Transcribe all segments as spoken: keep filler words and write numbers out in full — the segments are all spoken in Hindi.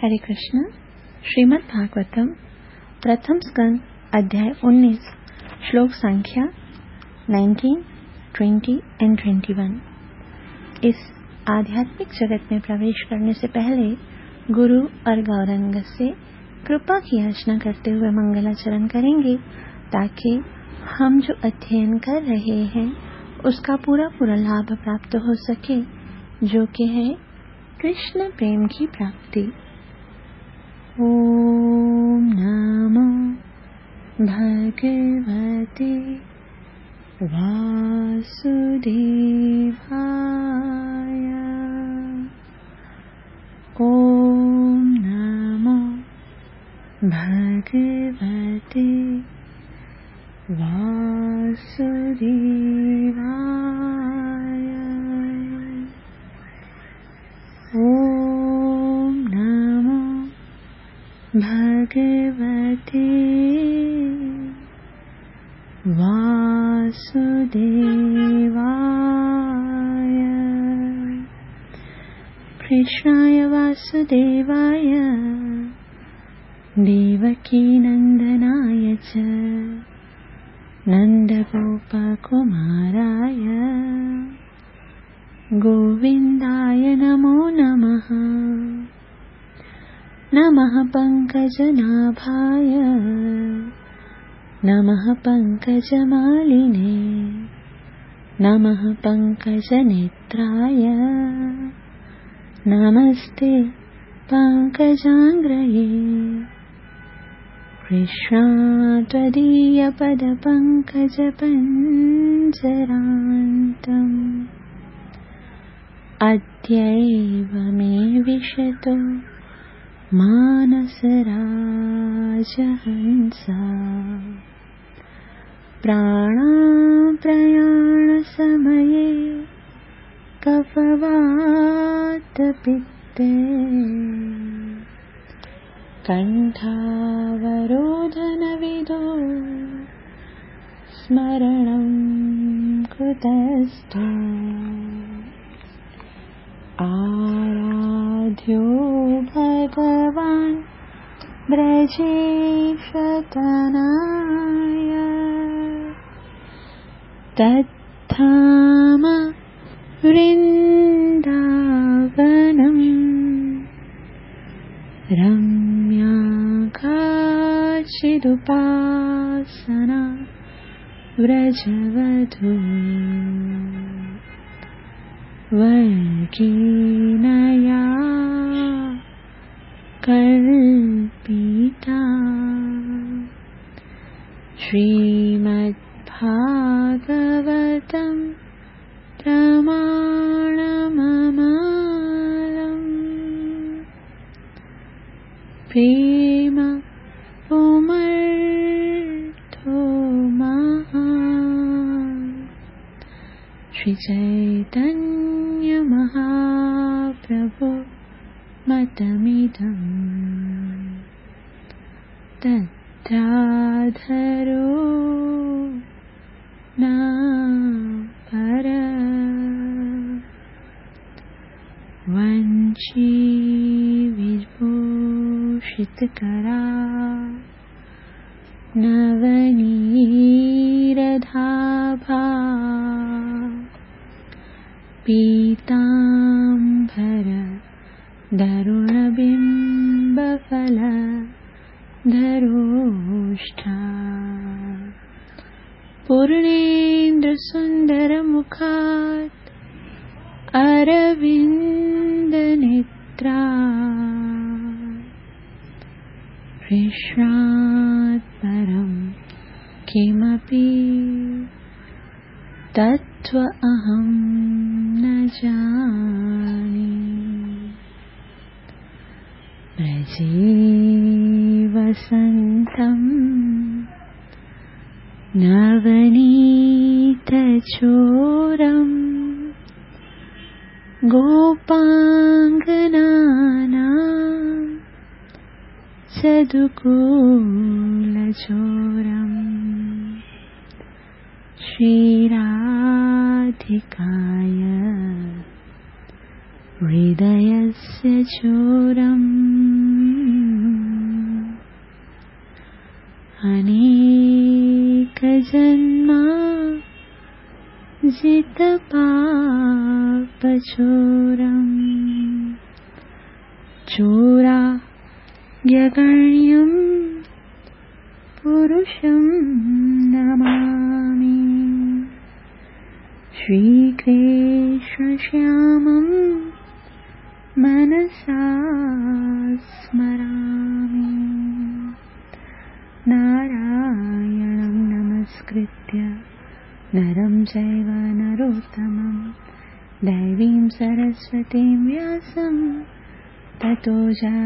हरे कृष्ण। श्रीमद् भागवतम प्रथम स्कंद अध्याय उन्नीस श्लोक संख्या nineteen, twenty and twenty one. इस आध्यात्मिक जगत में प्रवेश करने से पहले गुरु और गौरांग से कृपा की याचना करते हुए मंगलाचरण करेंगे ताकि हम जो अध्ययन कर रहे हैं उसका पूरा पूरा लाभ प्राप्त हो सके, जो कि है कृष्ण प्रेम की प्राप्ति। ओम नमो भगवते वासुदेवाय। ओम नमो भगवते वासुदेवाय। ओम नमो भगवते वासुदेवाय। कृष्णाय वासुदेवाय देवकी नंदनाय च नंदगोपकुमाराय गोविन्दाय नमो नमः। नमः पंकजनाभाय नमः पंकजमालिने नमः पंकजनेत्राय नमस्ते पंकजांग्रये। कृष्णात्वदीयपदपङ्कजपञ्जरान्तम् अद्यैव मे विशतो मानसराजहंसा। प्राणाप्रयाणसमये कफवातपित्ते कण्ठावरोधनविदो स्मरणं कुतस्त्वं। आराध्यो भगवान् ब्रजेशतनाय तत्धाम वृन्दावनं रम्याकाचिदुपासना व्रजवधू वर्गीनया कल्पिता। श्रीमद्भागवतं प्रमाणममालम् प्रेम पुमर्थो महान्। श्री चैतन्य महाप्रभु मतमिदं तत्राधरो न पर। वंशी विभूषितकरा नवनीरधाभा पीताम्बर दरुणबिम्बफल धरोष्ठा। पूर्णेन्द्रसुन्दरमुखात् अरविन्दनेत्रा। कृष्णात् परं किमपि तत्त्वमहं न जाने। ब्रजे वसन्तं नवनीतचोरं गोपाङ्गनानां सदुकूलचोरम् श्रीराधिकाय हृदयस्य चोरम् अनेक जन्मा जित पाप चोरम चोरा यगण्यम पुरुषं नमामि श्रीकृष्ण श्यामं मनसा स्मरामि नारायणं नमस्कृत्य नरं चैव नरोत्तमं दैवीं सरस्वतीं व्यासं ततो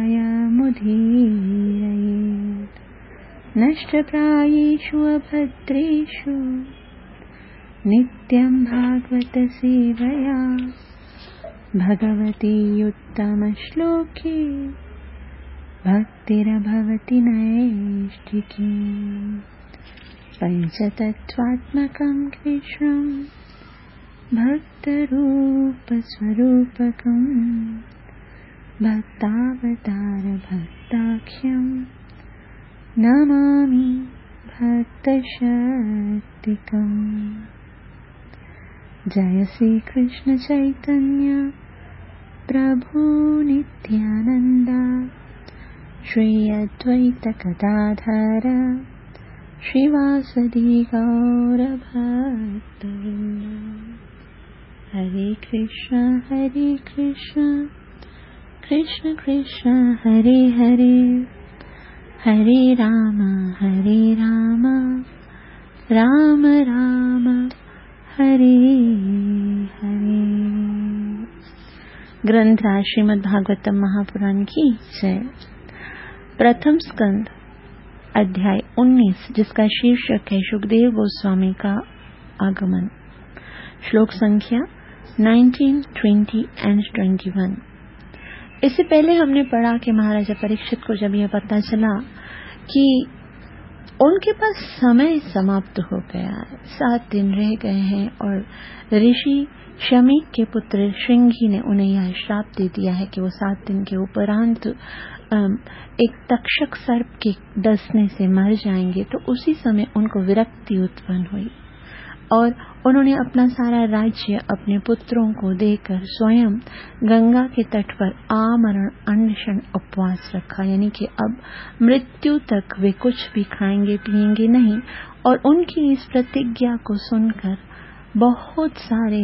जयमुदीरयेत् नष्टप्रायेषु अभद्रेषु नित्यं भागवत सेवया भगवती उत्तमश्लोके भक्तिरभवति नैष्ठिकी पञ्चतत्त्वात्मकं कृष्णं भक्तरूपस्वरूपकं भक्तावतार भक्ताख्यं नमामि भक्तशक्तिकम् जय श्री कृष्ण चैतन्य प्रभु नित्यानंद श्री अद्वैत गदाधर श्रीवासदि गौर भक्तवृंद हरे कृष्ण हरे कृष्ण कृष्ण कृष्ण हरे हरे हरे राम हरे राम राम राम हरे हरे। ग्रंथ श्रीमद् भागवतम महापुराण की जय। प्रथम स्कंद अध्याय उन्नीस, जिसका शीर्षक है सुखदेव गोस्वामी का आगमन। श्लोक संख्या nineteen, twenty and twenty one. इससे पहले हमने पढ़ा कि महाराजा परीक्षित को जब यह पता चला कि उनके पास समय समाप्त हो गया है, सात दिन रह गए हैं, और ऋषि शमीक के पुत्र श्रृंगी ने उन्हें यह श्राप दे दिया है कि वो सात दिन के उपरांत एक तक्षक सर्प के डसने से मर जाएंगे। तो उसी समय उनको विरक्ति उत्पन्न हुई और उन्होंने अपना सारा राज्य अपने पुत्रों को देकर स्वयं गंगा के तट पर आमरण अनशन उपवास रखा, यानी कि अब मृत्यु तक वे कुछ भी खाएंगे पिएंगे नहीं। और उनकी इस प्रतिज्ञा को सुनकर बहुत सारे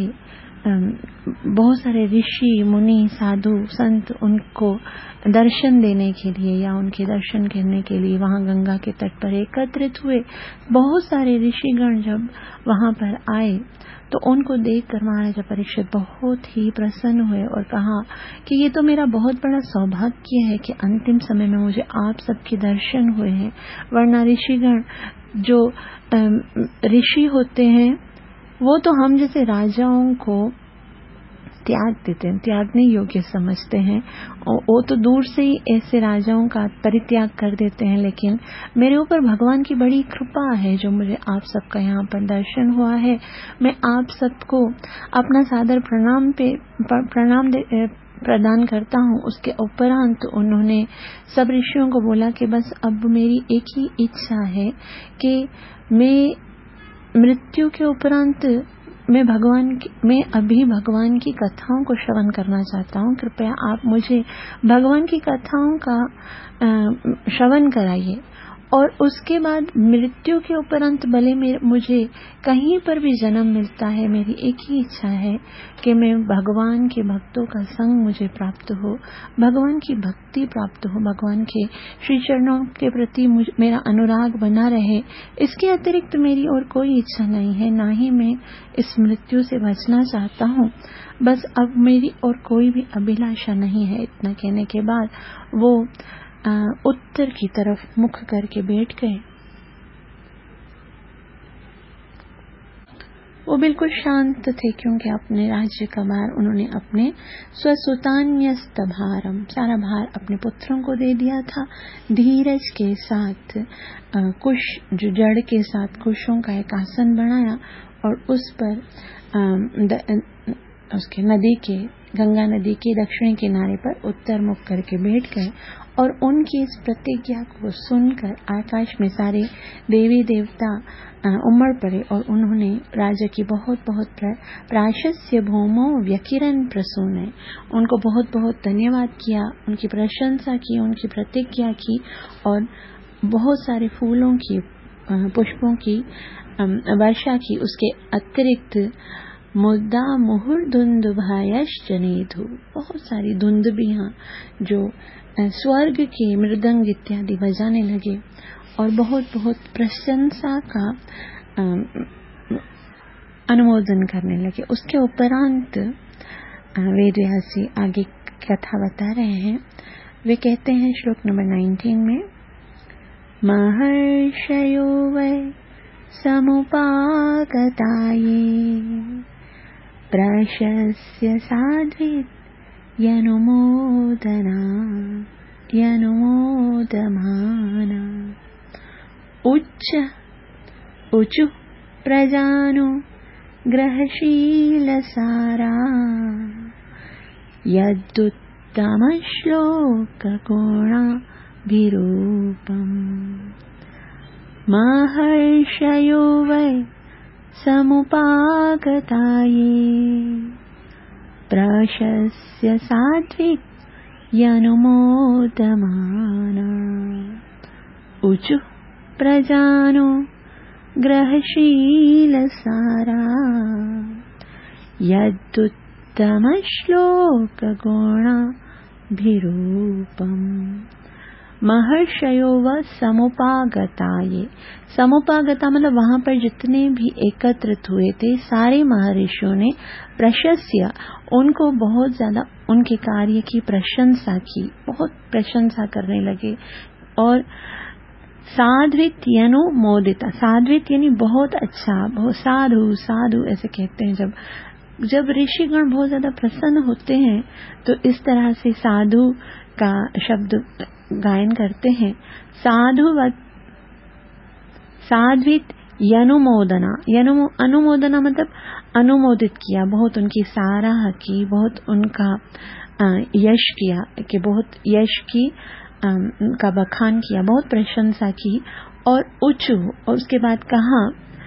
बहुत सारे ऋषि मुनि साधु संत उनको दर्शन देने के लिए या उनके दर्शन करने के लिए वहां गंगा के तट पर एकत्रित हुए। बहुत सारे ऋषिगण जब वहां पर आए तो उनको देखकर महाराजा परीक्षित बहुत ही प्रसन्न हुए और कहा कि ये तो मेरा बहुत बड़ा सौभाग्य है कि अंतिम समय में मुझे आप सबके दर्शन हुए हैं, वरना ऋषिगण जो ऋषि होते हैं वो तो हम जैसे राजाओं को त्याग देते हैं, त्यागने योग्य समझते हैं। वो तो दूर से ही ऐसे राजाओं का परित्याग कर देते हैं, लेकिन मेरे ऊपर भगवान की बड़ी कृपा है जो मुझे आप सबका यहाँ पर दर्शन हुआ है। मैं आप सबको अपना सादर प्रणाम पे प्रणाम प्रदान करता हूँ। उसके उपरांत उन्होंने सब ऋषियों को बोला कि बस अब मेरी एक ही इच्छा है कि मैं मृत्यु के उपरांत मैं भगवान की, मैं अभी भगवान की कथाओं को श्रवण करना चाहता हूँ। कृपया आप मुझे भगवान की कथाओं का श्रवण कराइए और उसके बाद मृत्यु के उपरांत भले मुझे कहीं पर भी जन्म मिलता है, मेरी एक ही इच्छा है कि मैं भगवान के भक्तों का संग मुझे प्राप्त हो, भगवान की भक्ति प्राप्त हो, भगवान के श्री चरणों के प्रति मेरा अनुराग बना रहे। इसके अतिरिक्त मेरी और कोई इच्छा नहीं है, ना ही मैं इस मृत्यु से बचना चाहता हूँ। बस अब मेरी और कोई भी अभिलाषा नहीं है। इतना कहने के बाद वो आ, उत्तर की तरफ मुख करके बैठ गए। वो बिल्कुल शांत थे क्योंकि अपने राज्य का भार उन्होंने अपने स्वसुतान्यस्त भारम, सारा भार अपने पुत्रों को दे दिया था। धीरज के साथ आ, कुश जो जड़ के साथ कुशों का एक आसन बनाया और उस पर आ, द, उसके नदी के गंगा नदी के दक्षिणी किनारे पर उत्तर मुख करके बैठ गए और उनकी इस प्रतिज्ञा को सुनकर आकाश में सारे देवी देवता उमड़ पड़े और उन्होंने राजा की बहुत बहुत प्राशस्य भौमो व्यकिरन प्रसूने, उनको बहुत बहुत धन्यवाद किया, उनकी प्रशंसा की, उनकी प्रतिज्ञा की और बहुत सारे फूलों की पुष्पों की वर्षा की। उसके अतिरिक्त मुद्दा मुहुर धुंध भायश जनेधु, बहुत सारी धुंधबियां जो स्वर्ग के मृदंग इत्यादि बजाने लगे और बहुत बहुत प्रशंसा का अनुमोदन करने लगे। उसके उपरांत वेदव्यासी आगे कथा बता रहे हैं। वे कहते हैं श्लोक नंबर नाइनटीन में, महर्षयो वै समुपागताये प्रशस्य साध्वित् यनुमोदना यनुमोदमाना उच्च ऊचु प्रजानु ग्रहशील सारा यदुत्तम श्लोक गुणाभिरूपम्। महर्षयो वै समुपागताये प्रशस्य सात्विक यनुमोदमाना ऊचु प्रजानो ग्रहशील सारा यदुत्तम श्लोक गुणाभिरूपम्। महर्षयो व समुपागताये, समुपागता मतलब वहां पर जितने भी एकत्रित हुए थे सारे महर्षियों ने प्रशस्य, उनको बहुत ज्यादा उनके कार्य की प्रशंसा की, बहुत प्रशंसा करने लगे। और साध्वित यनुमोदिता, साध्वित यानी बहुत अच्छा, बहुत साधु साधु ऐसे कहते हैं। जब जब ऋषिगण बहुत ज्यादा प्रसन्न होते हैं तो इस तरह से साधु का शब्द गायन करते हैं। साधुवत साध्वित यनुमोदना, यनु अनुमोदना मतलब अनुमोदित किया, बहुत उनकी सराह की, बहुत उनका यश किया, कि बहुत यश की का बखान किया, बहुत प्रशंसा की। और उच्चु, और उसके बाद कहा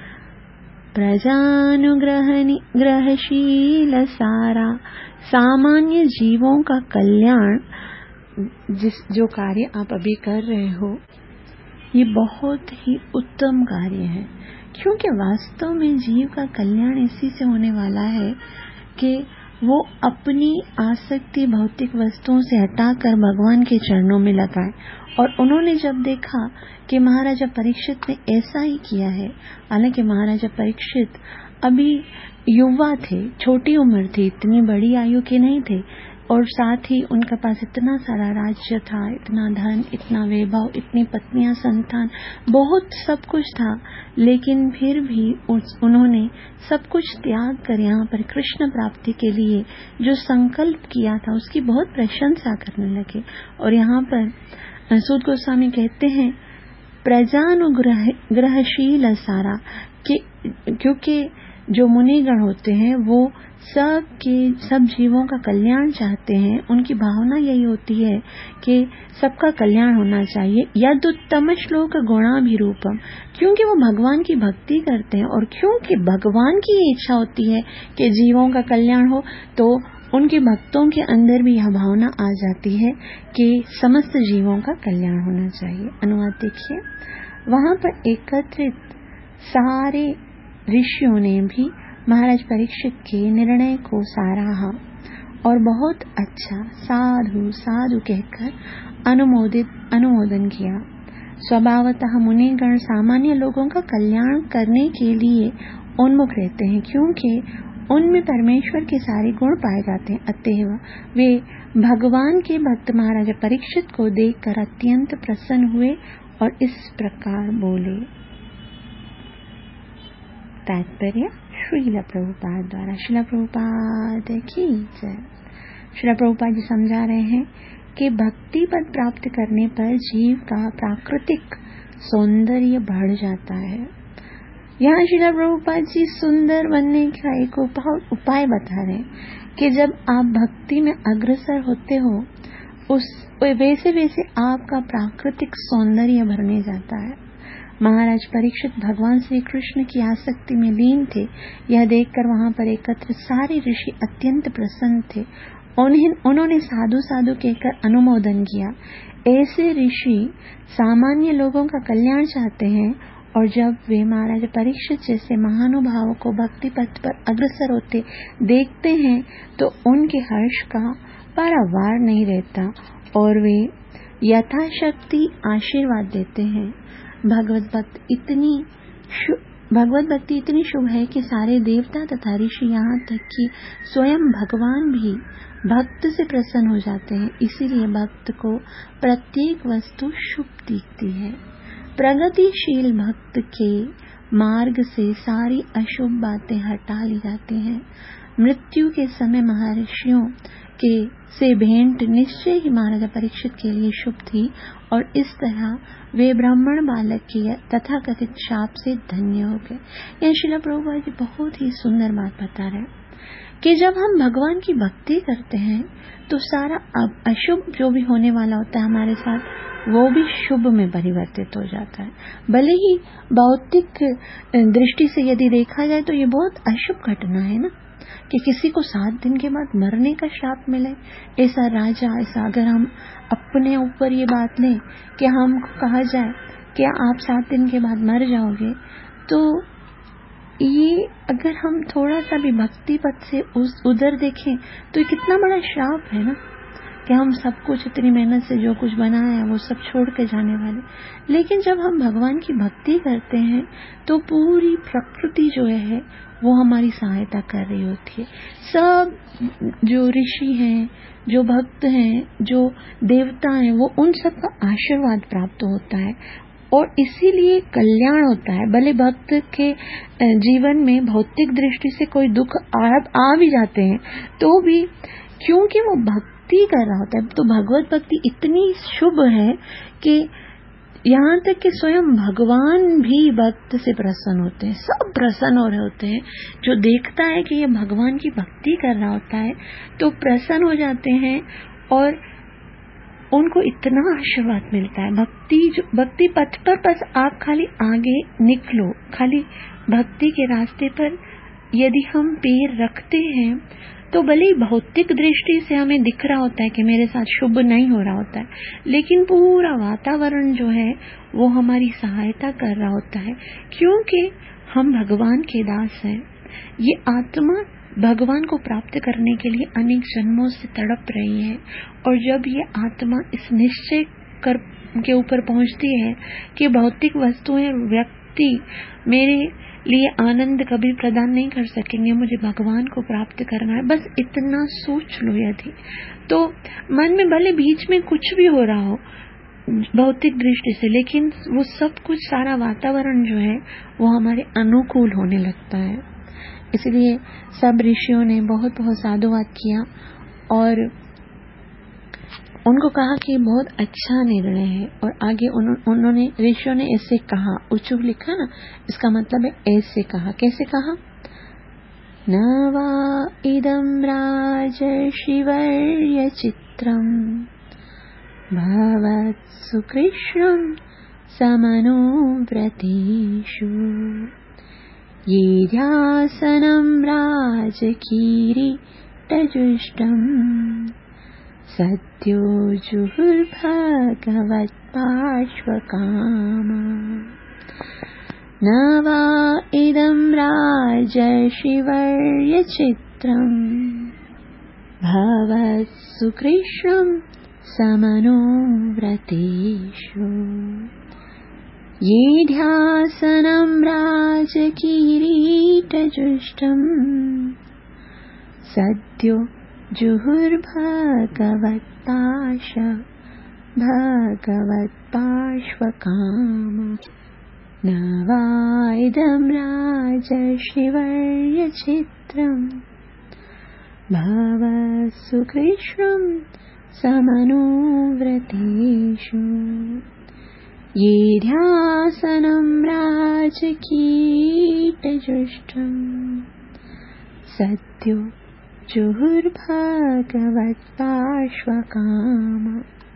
प्रजानुग्रहणी ग्रहशील सारा, सामान्य जीवों का कल्याण, जिस जो कार्य आप अभी कर रहे हो ये बहुत ही उत्तम कार्य है, क्योंकि वास्तव में जीव का कल्याण इसी से होने वाला है कि वो अपनी आसक्ति भौतिक वस्तुओं से हटाकर भगवान के चरणों में लगाए। और उन्होंने जब देखा कि महाराजा परीक्षित ने ऐसा ही किया है, हालांकि महाराजा परीक्षित अभी युवा थे, छोटी उम्र थी, इतनी बड़ी आयु के नहीं थे, और साथ ही उनके पास इतना सारा राज्य था, इतना धन, इतना वैभव, इतनी पत्नियां, संतान, बहुत सब कुछ था, लेकिन फिर भी उन्होंने सब कुछ त्याग कर यहाँ पर कृष्ण प्राप्ति के लिए जो संकल्प किया था उसकी बहुत प्रशंसा करने लगे। और यहाँ पर सूत गोस्वामी कहते हैं प्रजानुग्रह ग्रहशील सारा, कि क्योंकि जो मुनिगण होते हैं वो सब के सब जीवों का कल्याण चाहते हैं, उनकी भावना यही होती है कि सबका कल्याण होना चाहिए। यदुत्तम श्लोक गुणाभिरूपम, क्योंकि वो भगवान की भक्ति करते हैं और क्योंकि भगवान की इच्छा होती है कि जीवों का कल्याण हो, तो उनके भक्तों के अंदर भी यह भावना आ जाती है कि समस्त जीवों का कल्याण होना चाहिए। अनुवाद देखिए, वहां पर एकत्रित सारे ऋषियों ने भी महाराज परीक्षित के निर्णय को सराहा और बहुत अच्छा साधु साधु कहकर अनुमोदित अनुमोदन किया। स्वभावतः मुनिगण सामान्य लोगों का कल्याण करने के लिए उन्मुख रहते हैं, क्योंकि उनमें परमेश्वर के सारे गुण पाए जाते हैं। अतएव वे भगवान के भक्त महाराजा परीक्षित को देखकर अत्यंत प्रसन्न हुए और इस प्रकार बोले। तात्पर्य श्रील प्रभुपाद द्वारा। श्रील प्रभुपाद की जय। श्रील प्रभुपाद जी समझा रहे हैं कि भक्ति पद प्राप्त करने पर जीव का प्राकृतिक सौंदर्य बढ़ जाता है। यहाँ श्रील प्रभुपाद जी सुंदर बनने का एक उपाय बता रहे हैं कि जब आप भक्ति में अग्रसर होते हो, उस वैसे वैसे आपका प्राकृतिक सौंदर्य भरने जाता है। महाराज परीक्षित भगवान श्री कृष्ण की आसक्ति में लीन थे। यह देखकर वहां पर एकत्र सारे ऋषि अत्यंत प्रसन्न थे। उन्हें उन्होंने साधु साधु कहकर अनुमोदन किया। ऐसे ऋषि सामान्य लोगों का कल्याण चाहते हैं, और जब वे महाराज परीक्षित जैसे महानुभावों को भक्ति पथ पर अग्रसर होते देखते हैं तो उनके हर्ष का पारावार नहीं रहता और वे यथाशक्ति आशीर्वाद देते हैं। भगवत भक्त इतनी भगवत भक्ति इतनी शुभ है कि सारे देवता तथा ऋषि, यहाँ तक कि स्वयं भगवान भी भक्त से प्रसन्न हो जाते हैं। इसीलिए भक्त को प्रत्येक वस्तु शुभ दिखती है। प्रगतिशील भक्त के मार्ग से सारी अशुभ बातें हटा ली जाती हैं। मृत्यु के समय महर्षियों के से भेंट निश्चय ही महाराजा परीक्षित के लिए शुभ थी, और इस तरह वे ब्राह्मण बालक के तथाकथित शाप से धन्य हो गए। यह श्रील प्रभुपाद जी बहुत ही सुंदर बात बता रहे हैं कि जब हम भगवान की भक्ति करते हैं तो सारा अशुभ जो भी होने वाला होता है हमारे साथ, वो भी शुभ में परिवर्तित हो जाता है। भले ही भौतिक दृष्टि से यदि देखा जाए तो ये बहुत अशुभ घटना है ना, कि किसी को सात दिन के बाद मरने का श्राप मिले। ऐसा राजा, ऐसा अगर हम अपने ऊपर ये बात लें कि हमको कहा जाए कि आप सात दिन के बाद मर जाओगे, तो ये अगर हम थोड़ा सा भी भक्ति पथ से उस उधर देखें तो ये कितना बड़ा श्राप है ना, कि हम सब कुछ इतनी मेहनत से जो कुछ बनाया है वो सब छोड़ के जाने वाले। लेकिन जब हम भगवान की भक्ति करते हैं तो पूरी प्रकृति जो है वो हमारी सहायता कर रही होती है। सब जो ऋषि हैं, जो भक्त हैं, जो देवता हैं, वो उन सब का आशीर्वाद प्राप्त होता है और इसीलिए कल्याण होता है। भले भक्त के जीवन में भौतिक दृष्टि से कोई दुख आ, आ भी जाते हैं तो भी, क्योंकि वो भक्ति कर रहा होता है, तो भगवत भक्ति इतनी शुभ है कि यहाँ तक कि स्वयं भगवान भी भक्त से प्रसन्न होते हैं। सब प्रसन्न हो रहे होते हैं। जो देखता है कि ये भगवान की भक्ति कर रहा होता है तो प्रसन्न हो जाते हैं और उनको इतना आशीर्वाद मिलता है। भक्ति जो भक्ति पथ पर बस आप खाली आगे निकलो, खाली भक्ति के रास्ते पर यदि हम पैर रखते हैं तो भले ही भौतिक दृष्टि से हमें दिख रहा होता है कि मेरे साथ शुभ नहीं हो रहा होता है, लेकिन पूरा वातावरण जो है वो हमारी सहायता कर रहा होता है, क्योंकि हम भगवान के दास हैं। ये आत्मा भगवान को प्राप्त करने के लिए अनेक जन्मों से तड़प रही है, और जब ये आत्मा इस निश्चय कर के ऊपर पहुंचती है कि भौतिक वस्तुएं, व्यक्ति मेरे लिए आनंद कभी प्रदान नहीं कर सकेंगे, मुझे भगवान को प्राप्त करना है, बस इतना सोच लो यदि, तो मन में भले बीच में कुछ भी हो रहा हो भौतिक दृष्टि से, लेकिन वो सब कुछ, सारा वातावरण जो है वो हमारे अनुकूल होने लगता है। इसलिए सब ऋषियों ने बहुत बहुत साधुवाद किया और उनको कहा कि बहुत अच्छा निर्णय है, और आगे उन्हों, उन्होंने ऋषियों ने ऐसे कहा, उचुक लिखा ना, इसका मतलब है ऐसे कहा। कैसे कहा? न वा इदं राजर्षिवर्य चित्रम् भवत्सु कृष्णं समनुव्रतेषु ये ध्यासनं राजकीरीटजुष्टम् सद्यो जुहुर्भगवत्पार्श्वकामा। न वा इदं राजर्षिवर्य चित्रम् भवत्सु कृष्णं समनुव्रतेषु ये ध्यासनं राजकीरीटजुष्टम् सद्यो जुहुर्भगवत्पाश भगवत्पार्श्वकामा। न वा इदं राजर्षिवर्य चित्रम् भवत्सु कृष्णं समनुव्रतेषु ये ध्यासनं राजकीटजुष्टम् सद्यो जुहुर्भगवत्पार्श्वकामा।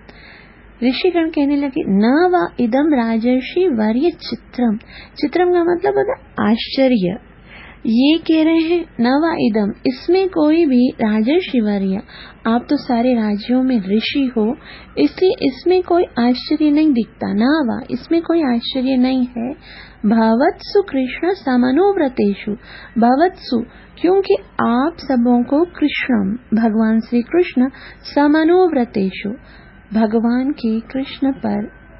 ऋषिगण कहने लगे न वा इदम राजर्षि वर्य चित्रम। चित्रम का मतलब होता है आश्चर्य। ये कह रहे हैं न वा इदम, इसमें कोई भी राजर्षि वर्य, आप तो सारे राज्यों में ऋषि हो, इसलिए इसमें कोई आश्चर्य नहीं दिखता। न वा, इसमें कोई आश्चर्य नहीं है। भवत्सु कृष्ण समनुव्रतेषु, भवत्सु क्योंकि आप सबों को कृष्णम भगवान श्री कृष्ण समनुव्रतेषु भगवान के कृष्ण पर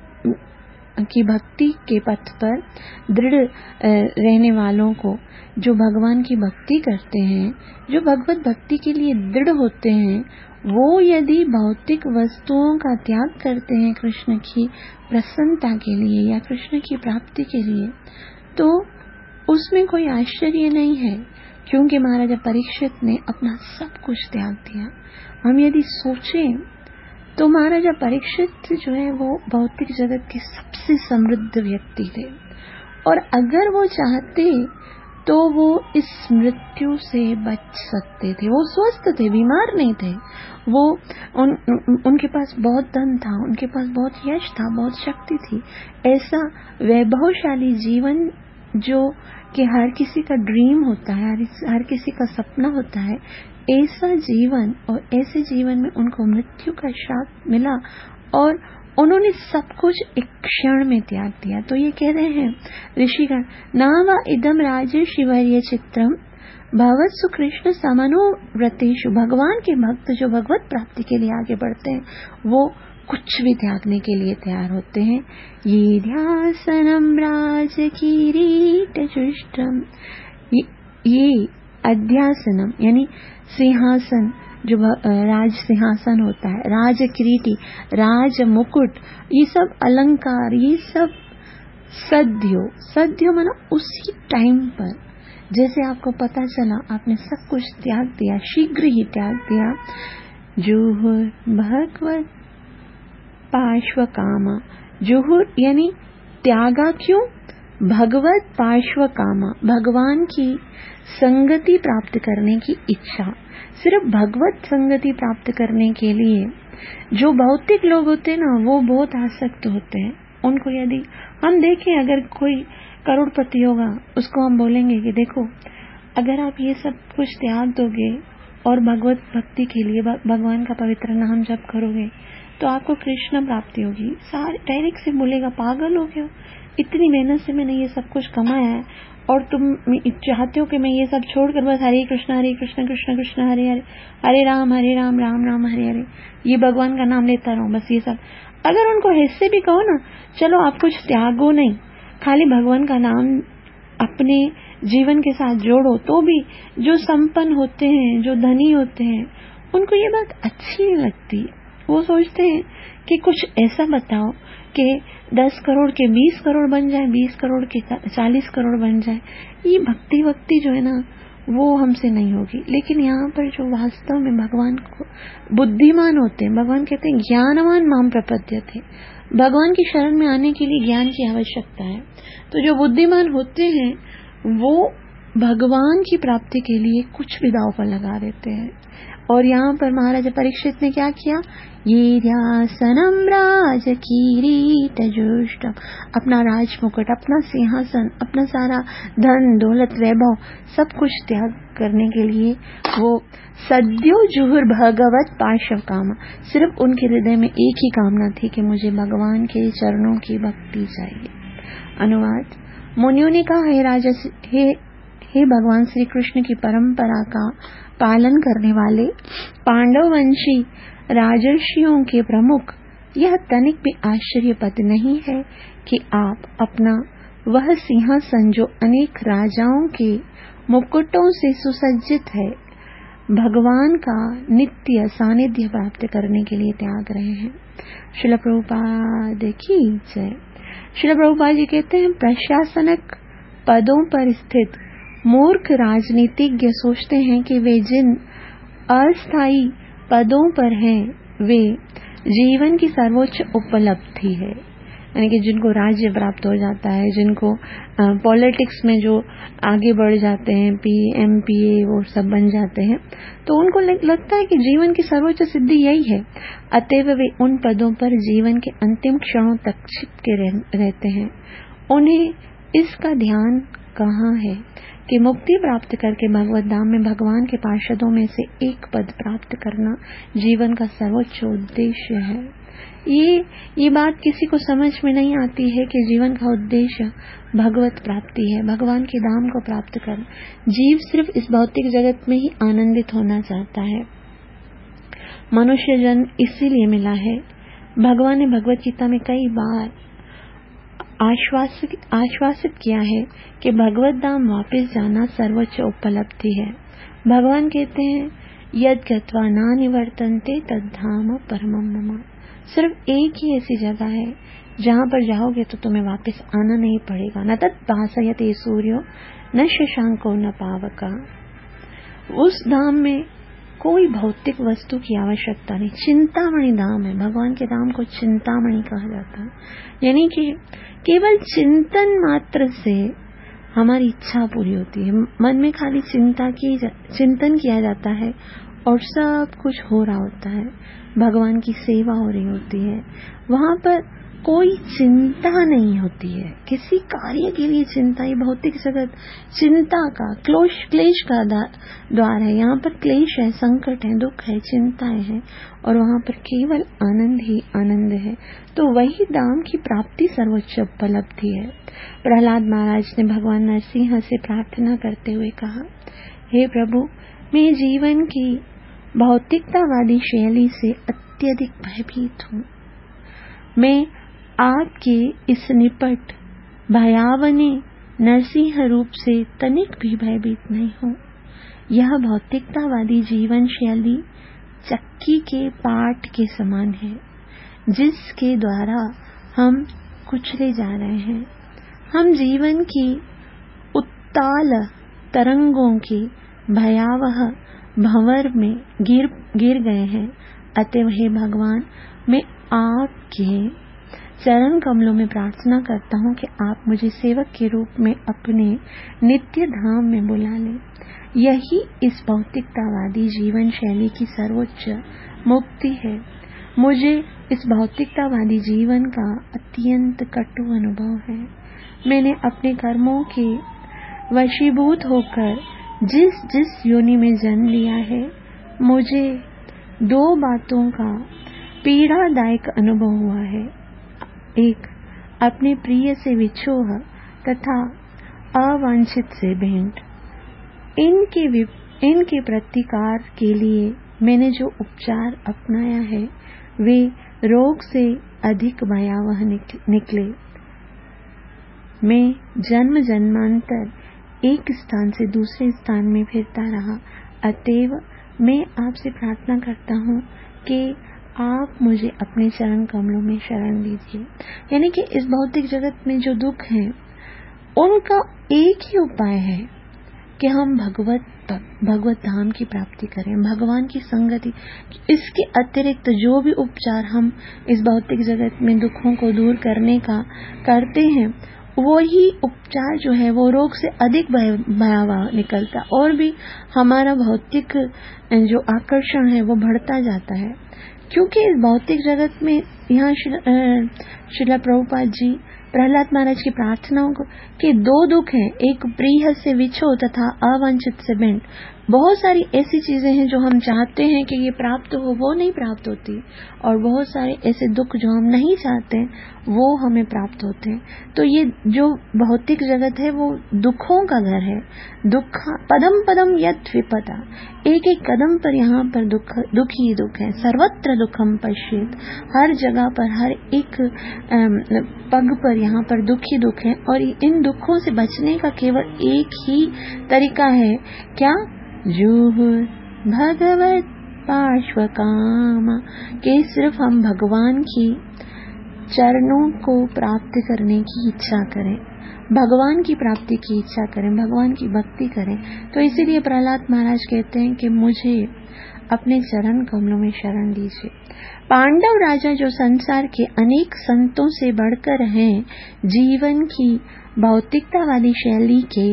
की भक्ति के पथ पर दृढ़ रहने वालों को, जो भगवान की भक्ति करते हैं, जो भगवत भक्ति के लिए दृढ़ होते हैं, वो यदि भौतिक वस्तुओं का त्याग करते हैं कृष्ण की प्रसन्नता के लिए या कृष्ण की प्राप्ति के लिए, तो उसमें कोई आश्चर्य नहीं है, क्योंकि महाराजा परीक्षित ने अपना सब कुछ त्याग दिया। हम यदि सोचें तो महाराजा परीक्षित जो है वो भौतिक जगत के सबसे समृद्ध व्यक्ति थे, और अगर वो चाहते तो वो इस मृत्यु से बच सकते थे। वो स्वस्थ थे, बीमार नहीं थे। वो उन, उनके पास बहुत धन था, उनके पास बहुत यश था, बहुत शक्ति थी। ऐसा वैभवशाली जीवन जो कि हर किसी का ड्रीम होता है, हर किसी का सपना होता है, ऐसा जीवन, और ऐसे जीवन में उनको मृत्यु का श्राप मिला और उन्होंने सब कुछ एक क्षण में त्याग दिया। तो ये कह रहे हैं ऋषिगण नाम इदम राजर्षिवर्य चित्रम भवत्सु कृष्ण समनुव्रतेषु। भगवान के भक्त जो भगवत प्राप्ति के लिए आगे बढ़ते हैं वो कुछ भी त्यागने के लिए तैयार होते हैं। ये ध्यासनम राजकिरीटजुष्टम, ये अध्यासनम यानी सिंहासन, जो राज सिंहासन होता है, राज किरीटी, राज मुकुट, ये सब अलंकार, ये सब सद्यो, सद्यो माना उसी टाइम पर, जैसे आपको पता चला आपने सब कुछ त्याग दिया, शीघ्र ही त्याग दिया। जुहुर भगवत पार्श्व कामा, जुहुर यानी त्यागा, क्यों? भगवत पार्श्व कामा, भगवान की संगति प्राप्त करने की इच्छा। सिर्फ भगवत संगति प्राप्त करने के लिए जो भौतिक लोग होते हैं ना, वो बहुत आसक्त होते हैं। उनको यदि हम देखें, अगर कोई करोड़पति होगा, उसको हम बोलेंगे कि देखो अगर आप ये सब कुछ त्याग दोगे और भगवत भक्ति के लिए भगवान का पवित्र नाम जप करोगे तो आपको कृष्ण प्राप्ति होगी। सारे डायरेक्ट से बोलेगा पागल हो गया, इतनी मेहनत से मैंने ये सब कुछ कमाया है और तुम चाहते हो कि मैं ये सब छोड़कर बस हरे कृष्ण हरे कृष्ण कृष्ण कृष्ण हरे हरे हरे राम हरे राम राम राम हरे हरे ये भगवान का नाम लेता रहूं बस। ये सब अगर उनको ऐसे भी कहो ना, चलो आप कुछ त्यागो नहीं, खाली भगवान का नाम अपने जीवन के साथ जोड़ो, तो भी जो संपन्न होते हैं, जो धनी होते हैं, उनको ये बात अच्छी नहीं लगती। वो सोचते हैं कि कुछ ऐसा बताओ कि दस करोड़ के बीस करोड़ बन जाए, बीस करोड़ के चालीस करोड़ बन जाए। ये भक्ति भक्ति जो है ना वो हमसे नहीं होगी। लेकिन यहाँ पर जो वास्तव में भगवान को बुद्धिमान होते हैं, भगवान कहते हैं ज्ञानवान माम प्रपद्यते, भगवान की शरण में आने के लिए ज्ञान की आवश्यकता है। तो जो बुद्धिमान होते हैं वो भगवान की प्राप्ति के लिए कुछ भी दांव पर लगा देते हैं। और यहाँ पर महाराजा परीक्षित ने क्या किया? ये ध्यासनम राज किरीटजुष्टम, अपना राज मुकुट, अपना सिंहासन, अपना सारा धन दौलत वैभव सब कुछ त्याग करने के लिए वो सद्यो जुहुर भगवत पार्श्व कामा, सिर्फ उनके हृदय में एक ही कामना थी कि मुझे भगवान के चरणों की भक्ति चाहिए। अनुवाद: मुनियों ने कहा, हे राजा, हे हे भगवान श्री कृष्ण की परंपरा का पालन करने वाले पांडव वंशी राजर्षियों के प्रमुख, यह तनिक भी आश्चर्यपद नहीं है कि आप अपना वह सिंहासन जो अनेक राजाओं के मुकुटों से सुसज्जित है, भगवान का नित्य सानिध्य प्राप्त करने के लिए त्याग रहे हैं। श्रील प्रभुपाद की जय। श्रील प्रभुपाद जी कहते हैं, प्रशासनिक पदों पर स्थित मूर्ख राजनीतिज्ञ सोचते हैं कि वे जिन अस्थायी पदों पर हैं वे जीवन की सर्वोच्च उपलब्धि है, यानी कि जिनको राज्य प्राप्त हो जाता है, जिनको पॉलिटिक्स में जो आगे बढ़ जाते हैं, पी एम पी ए वो सब बन जाते हैं, तो उनको लगता है कि जीवन की सर्वोच्च सिद्धि यही है। अतएव वे उन पदों पर जीवन के अंतिम क्षणों तक चिपके रह, रहते हैं। उन्हें इसका ध्यान कहाँ है कि मुक्ति प्राप्त करके भगवत धाम में भगवान के पार्षदों में से एक पद प्राप्त करना जीवन का सर्वोच्च उद्देश्य है। ये ये बात किसी को समझ में नहीं आती है कि जीवन का उद्देश्य भगवत प्राप्ति है, भगवान के धाम को प्राप्त कर। जीव सिर्फ इस भौतिक जगत में ही आनंदित होना चाहता है। मनुष्य जन्म इसीलिए मिला है। भगवान ने भगवत गीता में कई बार आश्वासित आश्वासित किया है कि भगवत धाम वापस जाना सर्वोच्च उपलब्धि है। भगवान कहते हैं, यद गत्वा न निवर्तन्ते तद्धाम परमं मम। सिर्फ एक ही ऐसी जगह है जहाँ पर जाओगे तो तुम्हें वापस आना नहीं पड़ेगा। न तत् भासयते सूर्यो न शशांको न पावका। उस धाम में कोई भौतिक वस्तु की आवश्यकता नहीं। चिंतामणि धाम है। भगवान के धाम को चिंतामणि कहा जाता है, यानी कि केवल चिंतन मात्र से हमारी इच्छा पूरी होती है। मन में खाली चिंता की चिंतन किया जाता है और सब कुछ हो रहा होता है, भगवान की सेवा हो रही होती है। वहां पर कोई चिंता नहीं होती है, किसी कार्य के लिए चिंता। ये भौतिक जगत चिंता का क्लोश क्लेश का द्वार है। यहाँ पर क्लेश है, संकट है, दुख है, चिंताएं हैं, और वहाँ पर केवल आनंद ही आनंद है। तो वही धाम की प्राप्ति सर्वोच्च उपलब्धि है। प्रहलाद महाराज ने भगवान नरसिंह से प्रार्थना करते हुए कहा, हे प्रभु, मैं जीवन की भौतिकतावादी शैली से अत्यधिक भयभीत हूँ। मैं आपके इस निपट भयावने नरसिंह रूप से तनिक भी भयभीत नहीं हूँ। यह भौतिकतावादी जीवन शैली चक्की के पाट के समान है, जिसके द्वारा हम कुचले जा रहे हैं। हम जीवन की उत्ताल तरंगों के भयावह भंवर में गिर गिर गए हैं। अतः हे भगवान, मैं आपके चरण कमलों में प्रार्थना करता हूँ कि आप मुझे सेवक के रूप में अपने नित्य धाम में बुला लें। यही इस भौतिकतावादी जीवन शैली की सर्वोच्च मुक्ति है। मुझे इस भौतिकतावादी जीवन का अत्यंत कटु अनुभव है। मैंने अपने कर्मों के वशीभूत होकर जिस जिस योनि में जन्म लिया है, मुझे दो बातों का पीड़ादायक अनुभव हुआ है। एक, अपने प्रिय से विछोह तथा अवांछित से भेंट। इनके इनके प्रतिकार के लिए मैंने जो उपचार अपनाया है, वे रोग से अधिक भयावह निकले। मैं जन्म जन्मांतर एक स्थान से दूसरे स्थान में फिरता रहा। अतएव मैं आपसे प्रार्थना करता हूँ कि आप मुझे अपने चरण कमलों में शरण लीजिए। यानी कि इस भौतिक जगत में जो दुख है, उनका एक ही उपाय है कि हम भगवत भगवत धाम की प्राप्ति करें, भगवान की संगति। इसके अतिरिक्त जो भी उपचार हम इस भौतिक जगत में दुखों को दूर करने का करते हैं, वो ही उपचार जो है वो रोग से अधिक भयावह निकलता, और भी हमारा भौतिक जो आकर्षण है वो बढ़ता जाता है। क्योंकि इस भौतिक जगत में यहाँ श्रील प्रभुपाद जी प्रहलाद महाराज की प्रार्थनाओं के दो दुख हैं, एक प्रिय से विछो तथा अवांछित से भेंट। बहुत सारी ऐसी चीजें हैं जो हम चाहते हैं कि ये प्राप्त हो, वो नहीं प्राप्त होती, और बहुत सारे ऐसे दुख जो हम नहीं चाहते वो हमें प्राप्त होते हैं। तो ये जो भौतिक जगत है वो दुखों का घर है। दुख पदम पदम यत् विपदा, एक एक कदम पर यहाँ पर दुख दुख ही दुख है। सर्वत्र दुखम पश्येत, हर जगह पर हर एक पग पर यहाँ पर दुख ही दुख है। और इन दुखों से बचने का केवल एक ही तरीका है, क्या? जूह भगवत पार्श्व काम, कि सिर्फ हम भगवान की चरणों को प्राप्त करने की इच्छा करें, भगवान की प्राप्ति की इच्छा करें, भगवान की भक्ति करें। तो इसीलिए प्रहलाद महाराज कहते हैं कि मुझे अपने चरण कमलों में शरण लीजिए। पांडव राजा जो संसार के अनेक संतों से बढ़कर हैं, जीवन की भौतिकतावादी शैली के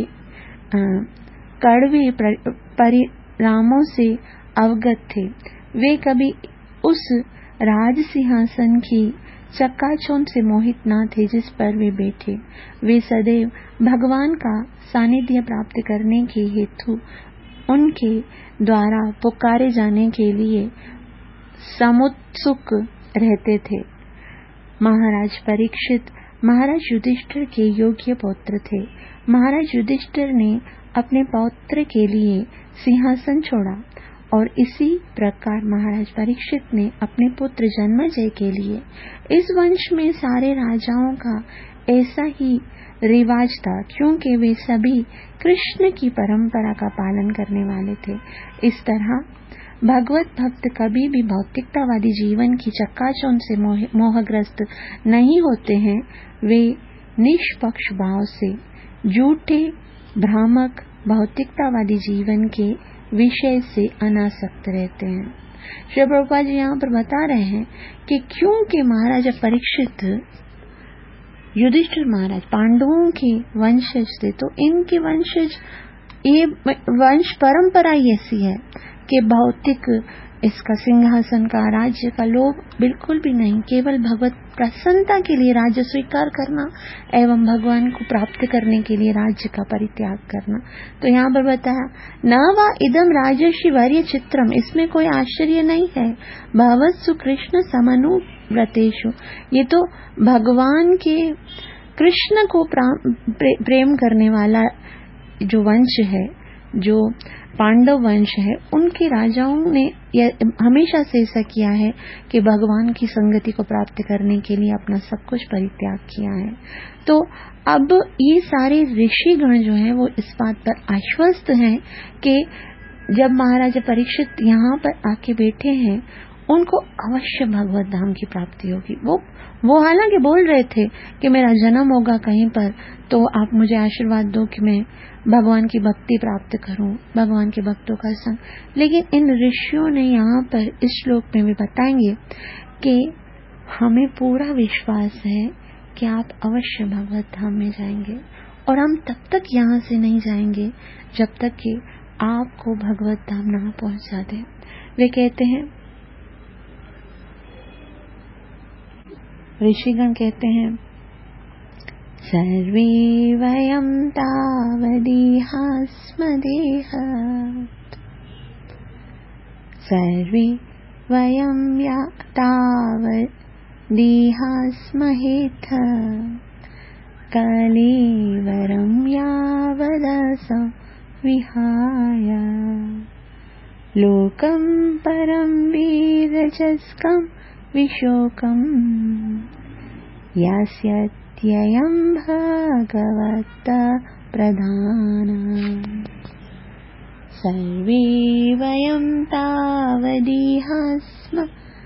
कड़वे परिणामों से अवगत थे, वे कभी उस राज सिंहासन की चकाचौंध से मोहित न थे जिस पर वे बैठे। वे सदैव भगवान का सानिध्य प्राप्त करने के हेतु उनके द्वारा पुकारे जाने के लिए समुत्सुक रहते थे। महाराज परीक्षित महाराज युधिष्ठिर के योग्य पौत्र थे। महाराज युधिष्ठिर ने अपने पौत्र के लिए सिंहासन छोड़ा और इसी प्रकार महाराज परीक्षित ने अपने पुत्र जन्मेजय के लिए। इस वंश में सारे राजाओं का ऐसा ही रिवाज था, क्योंकि वे सभी कृष्ण की परंपरा का पालन करने वाले थे। इस तरह भगवत भक्त कभी भी भौतिकतावादी जीवन की चक्काचौंध से मोहग्रस्त नहीं होते हैं। वे निष्पक्ष भाव से झूठे भ्रामक भौतिकतावादी जीवन के विषय से अनासक्त रहते हैं। श्री प्रभुपाद जी यहाँ पर बता रहे हैं कि क्योंकि महाराजा परीक्षित युधिष्ठिर महाराज पांडवों के वंशज थे, तो इनके वंशज ये वंश परंपरा ऐसी है कि भौतिक इसका सिंहासन का राज्य का लोभ बिल्कुल भी नहीं, केवल भगवत प्रसन्नता के लिए राज्य स्वीकार करना एवं भगवान को प्राप्त करने के लिए राज्य का परित्याग करना। तो यहाँ पर बताया न वा इदम राजर्षि वर्य चित्रम, इसमें कोई आश्चर्य नहीं है। भवत्सु कृष्ण समनुव्रतेषु, ये तो भगवान के कृष्ण को प्रेम करने वाला जो वंश है, जो पांडव वंश है, उनके राजाओं ने हमेशा से ऐसा किया है कि भगवान की संगति को प्राप्त करने के लिए अपना सब कुछ परित्याग किया है। तो अब ये सारे ऋषिगण जो हैं वो इस बात पर आश्वस्त हैं कि जब महाराजा परीक्षित यहाँ पर आके बैठे हैं, उनको अवश्य भगवत धाम की प्राप्ति होगी। वो वो हालांकि बोल रहे थे कि मेरा जन्म होगा कहीं पर, तो आप मुझे आशीर्वाद दो कि मैं भगवान की भक्ति प्राप्त करूं, भगवान के भक्तों का संग। लेकिन इन ऋषियों ने यहाँ पर इस श्लोक में भी बताएंगे कि हमें पूरा विश्वास है कि आप अवश्य भगवत धाम में जाएंगे, और हम तब तक यहाँ से नहीं जाएंगे जब तक कि आपको भगवत धाम न पहुंचा दे। वे कहते हैं, ऋषिगण कहते हैं, सर्वे वयं तावदीहा स्म देहात्, सर्वे वयं या तावदीहा स्महेथ, कलेवरं यावदसौ विहाय, लोकं परं वीरजस्कं विशोकम् यास्यत्ययं भगवत प्रधान। सर्वे वयं तावदीहा स्म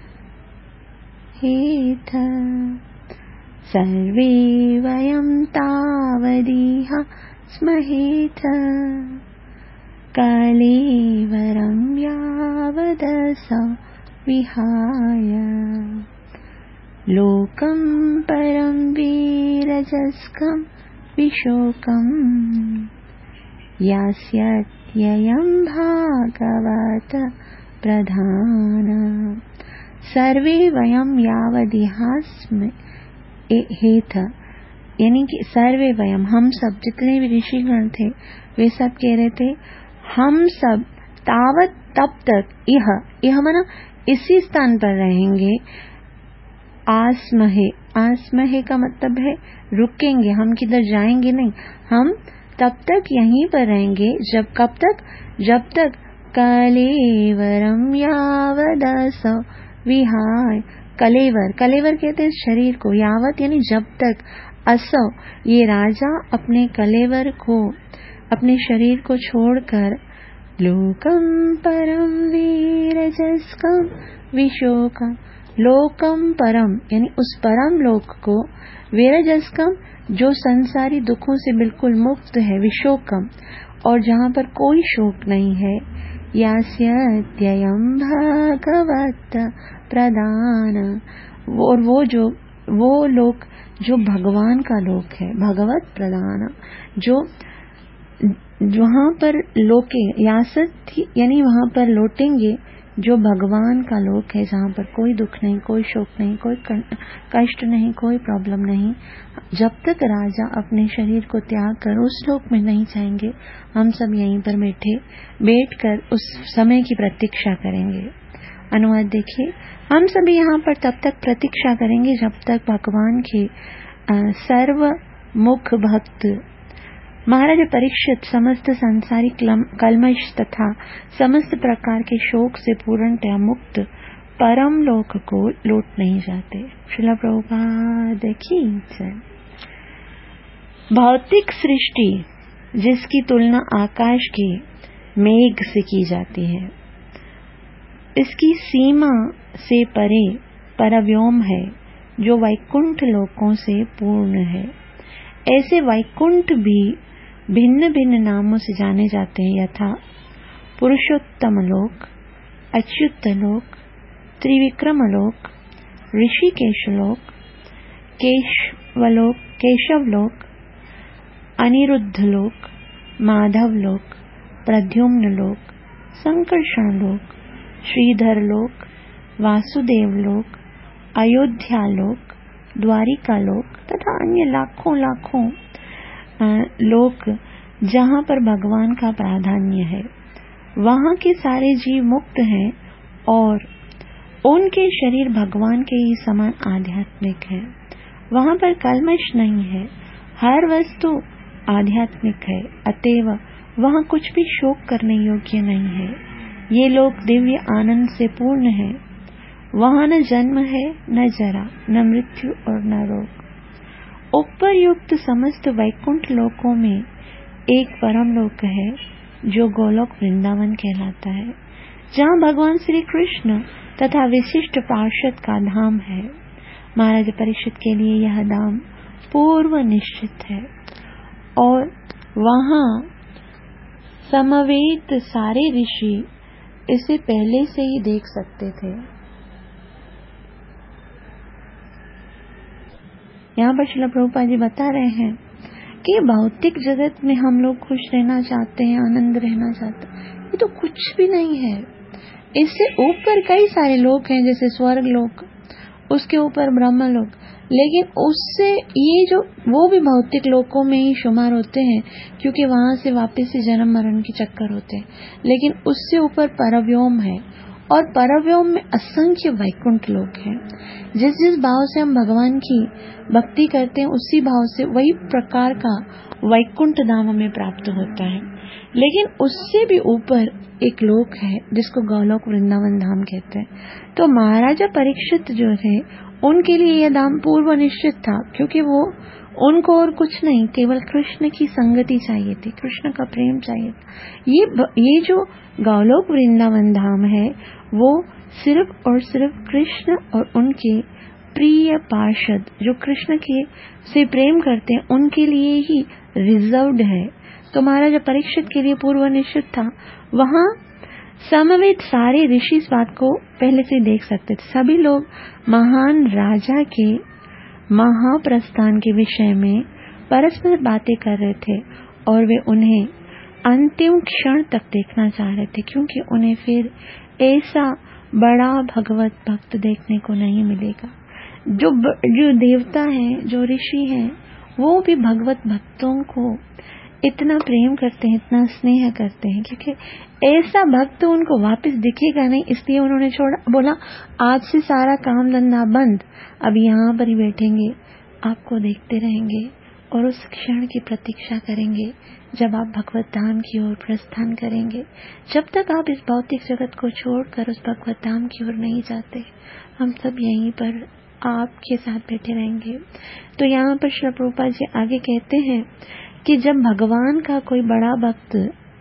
हेथ, सर्वे वयं तावदीहा स्म हेथ, कलेवरं यावदसौ विहाय, लोकं परं वीरजस्कं विशोकम् यास्यत्ययं भागवत प्रधान। सर्वे वयं यावदिहा स्म हेथ, यानी कि सर्वे वयम, हम सब जितने भी ऋषिगण थे वे सब कह रहे थे हम सब तावत तब तक, यह यह माना इसी स्थान पर रहेंगे, आस्महे, आस्महे का मतलब है रुकेंगे, हम किधर जाएंगे नहीं, हम तब तक यहीं पर रहेंगे। जब कब तक? जब तक कलेवरम यावदसौ विहाय, कलेवर, कलेवर कहते हैं शरीर को, यावत यानी जब तक, असौ ये राजा अपने कलेवर को, अपने शरीर को छोड़कर, लोकम परम वीरजस्कम विशोकम, लोकम परम यानी उस परम लोक को, वीरजस्कम जो संसारी दुखों से बिल्कुल मुक्त है, विशोकम और जहाँ पर कोई शोक नहीं है, यास्यत्ययं भगवत् प्रदान। और वो जो वो लोक जो भगवान का लोक है, भगवत प्रदान, जो वहाँ पर लोके यासत यानी वहाँ पर लौटेंगे जो भगवान का लोक है, जहाँ पर कोई दुख नहीं, कोई शोक नहीं, कोई कष्ट नहीं, कोई प्रॉब्लम नहीं। जब तक राजा अपने शरीर को त्याग कर उस लोक में नहीं जाएंगे, हम सब यहीं पर बैठे बैठकर उस समय की प्रतीक्षा करेंगे। अनुवाद देखिए, हम सभी यहाँ पर तब तक प्रतीक्षा करेंगे जब तक भगवान के सर्वमुख भक्त महाराज परीक्षित समस्त सांसारिक कल्मश तथा समस्त प्रकार के शोक से पूर्णतया मुक्त परम लोक को लौट नहीं जाते। श्रील प्रभुपाद की जय। भौतिक सृष्टि जिसकी तुलना आकाश के मेघ से की जाती है, इसकी सीमा से परे परव्योम है जो वैकुंठ लोकों से पूर्ण है। ऐसे वैकुंठ भी भिन्न भिन्न नामों से जाने जाते हैं, यथा पुरुषोत्तम लोक, अच्युत लोक, त्रिविक्रम लोक, ऋषिकेश लोक, केशवलोक, केशवलोक, अनिरुद्ध लोक, माधव लोक, प्रद्युम्न लोक, संकर्षण लोक, श्रीधर लोक, वासुदेव लोक, अयोध्या लोक, द्वारिका लोक तथा अन्य लाखों लाखों लोक जहाँ पर भगवान का प्राधान्य है। वहाँ के सारे जीव मुक्त हैं और उनके शरीर भगवान के ही समान आध्यात्मिक है। वहाँ पर कल्मश नहीं है, हर वस्तु आध्यात्मिक है, अतएव वहाँ कुछ भी शोक करने योग्य नहीं है। ये लोग दिव्य आनंद से पूर्ण है। वहाँ न जन्म है, न जरा, न मृत्यु और न रोग। उपरयुक्त समस्त वैकुंठ लोकों में एक परम लोक है जो गोलोक वृंदावन कहलाता है, जहाँ भगवान श्री कृष्ण तथा विशिष्ट पार्षद का धाम है। महाराज परीक्षित के लिए यह धाम पूर्व निश्चित है और वहाँ समवेत सारे ऋषि इसे पहले से ही देख सकते थे। यहाँ पर श्रील प्रभुपाद जी बता रहे हैं कि भौतिक जगत में हम लोग खुश रहना चाहते हैं, आनंद रहना चाहते हैं, ये तो कुछ भी नहीं है। इससे ऊपर कई सारे लोक हैं, जैसे स्वर्ग लोक, उसके ऊपर ब्रह्म लोक, लेकिन उससे ये जो वो भी भौतिक लोकों में ही शुमार होते हैं, क्योंकि वहां से वापस से जन्म मरण के चक्कर होते हैं। लेकिन उससे ऊपर परव्योम है और परव्योम में असंख्य वैकुंठ लोक हैं। जिस जिस भाव से हम भगवान की भक्ति करते हैं, उसी भाव से वही प्रकार का वैकुंठ धाम हमें प्राप्त होता है। लेकिन उससे भी ऊपर एक लोक है जिसको गोलोक वृंदावन धाम कहते हैं। तो महाराजा परीक्षित जो है, उनके लिए यह धाम पूर्व निश्चित था, क्योंकि वो उनको और कुछ नहीं, केवल कृष्ण की संगति चाहिए थी, कृष्ण का प्रेम चाहिए था। ये ये जो गोलोक वृंदावन धाम है, वो सिर्फ और सिर्फ कृष्ण और उनके प्रिय पार्षद जो कृष्ण के से प्रेम करते हैं, उनके लिए ही रिजर्व्ड है। तो महाराजा परीक्षित के लिए पूर्व निश्चित था। वहाँ समवेत सारे ऋषि इस बात को पहले से देख सकते थे। सभी लोग महान राजा के महाप्रस्थान के विषय में परस्पर बातें कर रहे थे और वे उन्हें अंतिम क्षण तक देखना चाह रहे थे, क्योंकि उन्हें फिर ऐसा बड़ा भगवत भक्त देखने को नहीं मिलेगा। जो जो देवता हैं, जो ऋषि हैं, वो भी भगवत भक्तों को इतना प्रेम करते हैं, इतना स्नेह करते हैं, क्योंकि ऐसा भक्त उनको वापस दिखेगा नहीं। इसलिए उन्होंने छोड़ा, बोला आज से सारा काम धंधा बंद, अब यहाँ पर ही बैठेंगे, आपको देखते रहेंगे और उस क्षण की प्रतीक्षा करेंगे जब आप भगवत धाम की ओर प्रस्थान करेंगे। जब तक आप इस भौतिक जगत को छोड़कर उस भगवत धाम की ओर नहीं जाते, हम सब यहीं पर आपके साथ बैठे रहेंगे। तो यहाँ पर श्री प्रभुपाद जी आगे कहते हैं कि जब भगवान का कोई बड़ा भक्त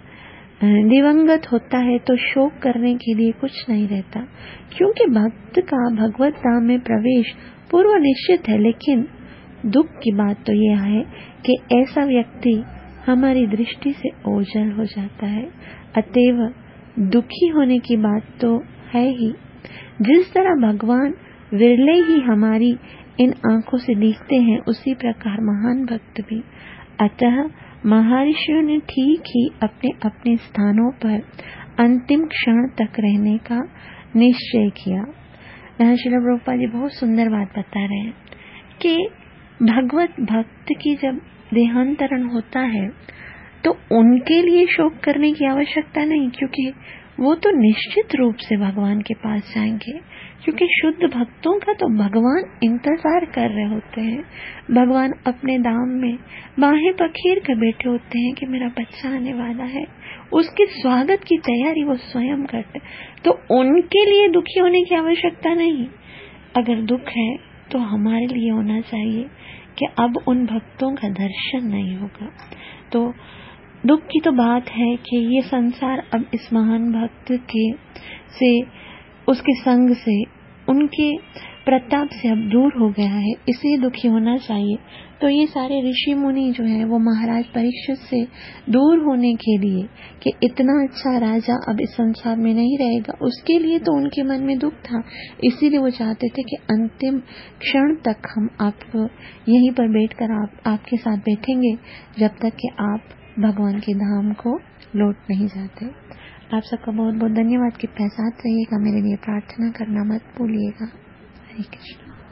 दिवंगत होता है तो शोक करने के लिए कुछ नहीं रहता, क्योंकि भक्त का भगवत धाम में प्रवेश पूर्व निश्चित है। लेकिन दुख की बात तो यह है कि ऐसा व्यक्ति हमारी दृष्टि से ओझल हो जाता है। अतएव दुखी होने की बात तो है ही। जिस तरह भगवान विरले ही हमारी इन आंखों से दिखते हैं, उसी प्रकार महान भक्त भी। अतः महर्षियों ने ठीक ही अपने अपने स्थानों पर अंतिम क्षण तक रहने का निश्चय किया। यहाँ श्रील प्रभुपाद जी बहुत सुंदर बात बता रहे हैं कि भगवत भक्त की जब देहांतरण होता है तो उनके लिए शोक करने की आवश्यकता नहीं, क्योंकि वो तो निश्चित रूप से भगवान के पास जाएंगे। क्योंकि शुद्ध भक्तों का तो भगवान इंतजार कर रहे होते हैं। भगवान अपने धाम में बाहें पखेर कर बैठे होते हैं कि मेरा बच्चा आने वाला है। उसके स्वागत की तैयारी वो स्वयं करते, तो उनके लिए दुखी होने की आवश्यकता नहीं। अगर दुख है तो हमारे लिए होना चाहिए कि अब उन भक्तों का दर्शन नहीं होगा। तो दुख की तो बात है कि ये संसार अब इस महान भक्त के से, उसके संग से, उनके प्रताप से अब दूर हो गया है, इसलिए दुखी होना चाहिए। तो ये सारे ऋषि मुनि जो है वो महाराज परीक्षित से दूर होने के लिए कि इतना अच्छा राजा अब इस संसार में नहीं रहेगा, उसके लिए तो उनके मन में दुख था। इसीलिए वो चाहते थे कि अंतिम क्षण तक हम आपको यहीं पर बैठकर आप आपके साथ बैठेंगे जब तक कि आप भगवान के धाम को लौट नहीं जाते। आप सबका बहुत बहुत धन्यवाद। कि साथ रहिएगा, मेरे लिए प्रार्थना करना मत भूलिएगा। हरे कृष्ण।